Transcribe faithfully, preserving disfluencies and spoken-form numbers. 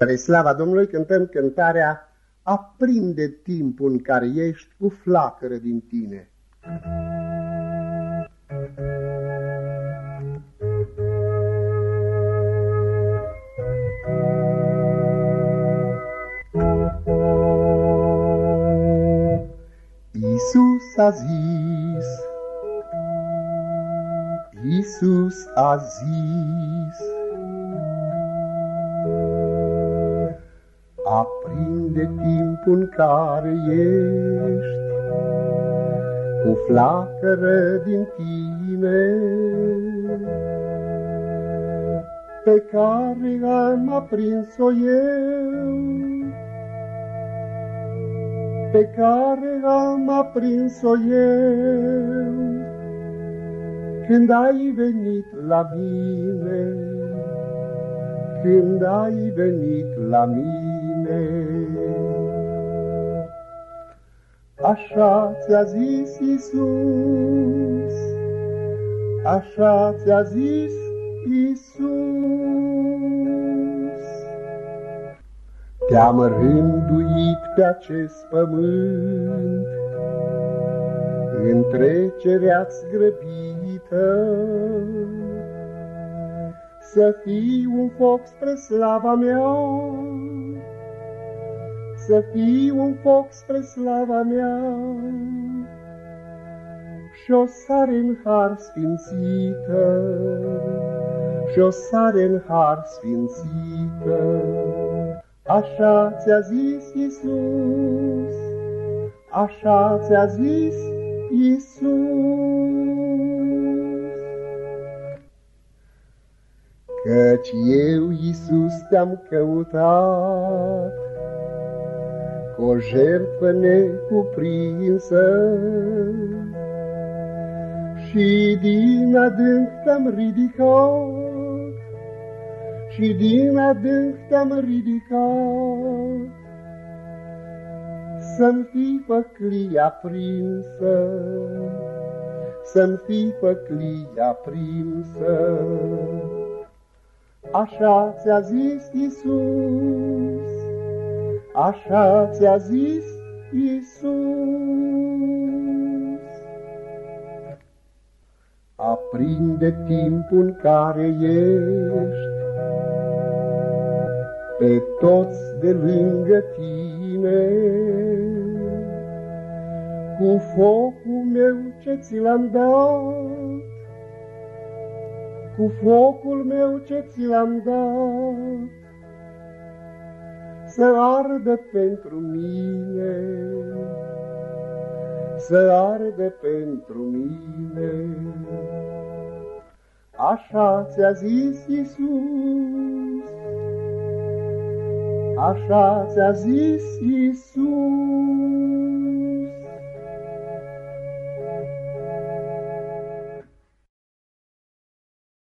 Spre slava Domnului cântăm cântarea Aprinde timpul în care ești cu flacără din tine. Iisus a zis, Iisus a zis, aprinde timpul în care ești cu flacără din tine, pe care am aprins-o eu, pe care am aprins-o eu, când ai venit la mine, când ai venit la mine. Așa ți-a zis Iisus, așa ți-a zis Iisus. Te-am rânduit pe acest pământ, în trecerea-ți grăbită, să fii un foc spre slava mea, să fii un foc spre slava mea, și-o sare în har sfințită, și-o sare în har sfințită. Așa ți-a zis Iisus, așa ți-a zis Iisus. Căci eu, Iisus, te-am căutat cu o jertfă necuprinsă, și din adânc te-am ridicat, și din adânc te-am ridicat, să-mi fii făclia aprinsă, să-mi fii făclia aprinsă. Așa ți-a zis Iisus, așa ți-a zis Iisus. Aprinde timpul în care ești pe toți de lângă tine, cu focul meu ce ți l-am dat, cu focul meu ce ți l-am dat, să ardă pentru mine, să ardă pentru mine. Așa ți-a zis Iisus, așa ți-a zis Iisus.